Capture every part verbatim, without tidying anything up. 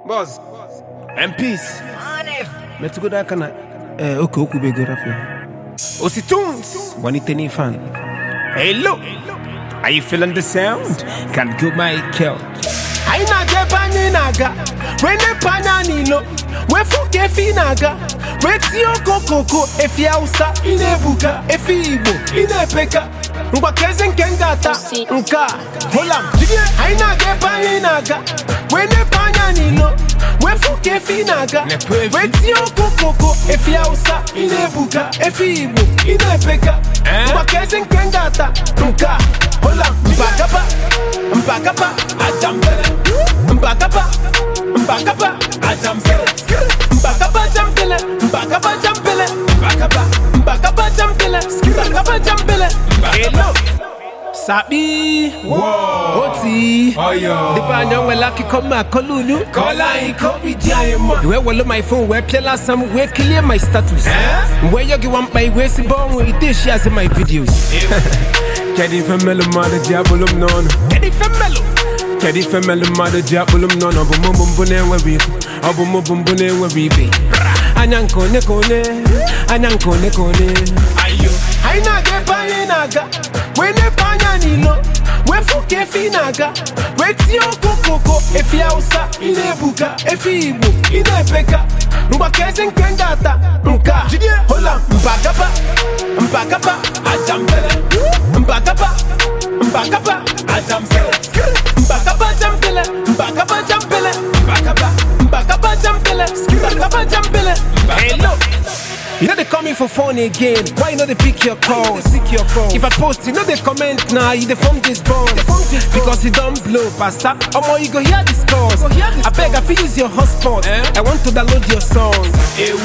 Boss. M Ps. Let's go that kana. Eh, okay, okay, be good after. Ositunes. Waniteni fan. Hello. Are you feeling the sound? Can go my kill. I naga banye naga. When the panya nilo. We fuke fi naga. Weti oko koko. Efi ausa. Inebuka. Efi ibo. Inepeka. Mbakeze nkengata. Nka. Holam. I naga banye naga. When the panya nilo. We fuke fi naga. Weti oko koko. Efi ausa. Inebuka. Efi ibo. Inepeka. Mbakeze nkengata. Nka. Holam. Mbakapa. Mbakapa. Ajambele. Mbakapa. Mbakapa. Ajambele. Mbakapa jambele. Mbakapa jambele. Mbakapa. Mbakapa jambele. Mbakapa jambele. Hello. Sabi. Whoa. Oti. Oyo. The band we lucky come my kolulu. Kola in kobi diamond. We will my phone where play some way clear my status. Where you want my waist born with this shares in my videos. Kedi femelo mother diabolum non. Kedi femelo. Kedi femelo mother diabolum non. Obo mumbune we we. Obo mumbune we we be. Anyanko ne kone. Anyanko ne kone. Ayo. Aina ge banye naga. We ne panya nilo. We fuke fi naga. We ti oko koko. Efi ausa. Inebuka. Efi ibo. Inepeka. Mbakeze nkengata. Nka. Hola. Mbakapa. Mbakapa. Ajambele. Mbakapa. Mbakapa. Ajambele. Mbakapa jambele. Mbakapa jambele. Mbakapa. Mbakapa jambele. Mbakapa jambele. Hello. You know they coming for phone again. Why you know they pick your calls? Pick your calls. If I post, you know they comment now. Nah, you they form this bond because it don't blow, Pastor. Oh more you go hear this calls. I beg, I feel use your hotspot. Eh? I want to download your songs.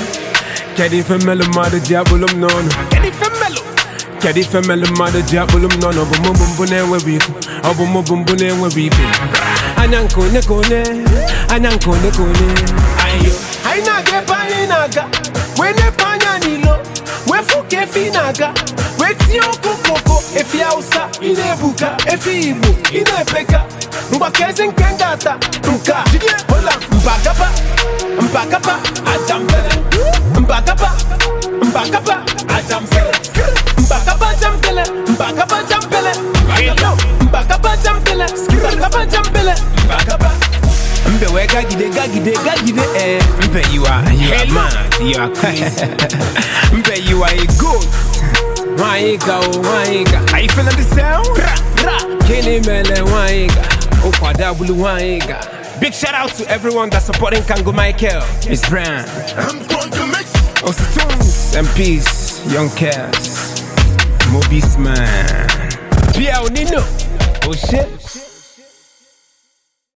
Kedi femelo mother diabolum non. Kedi femelo. Kedi femelo mother diabolum non. Obo mo bumbune we we. Obo mo bumbune we we be. Anyanko ne kone. Anyanko ne kone. Ayo. Aina ge banye naga. We ne panya nilo. We fuke fi naga. We ti oko koko. Efi ausa. Inebuka. Efi ibo. Inepeka. Mbakeze nkengata. Nka. Hola. Mbakapa. Mbakapa. Ajambele. Mbakapa. Mbakapa. Ajambele. Mbakapa jambele. Mbakapa jambele. Hello. Mbakapa jambele. Mbakapa jambele. Mbakapa. Mbe we gagide gagide gagide eh. Mbe you are you are mad, you are crazy. Mbe you are a goat. Waiga oh waiga. Are you feeling the sound? Ra ra. Kini mele waiga. Okwada bulu waiga. Big shout out to everyone that's supporting Kango Michael. It's Brand. I'm going to mix. Ositunes, M Ps, Young Cass, Mobis man. Pia Onino. Oh shit.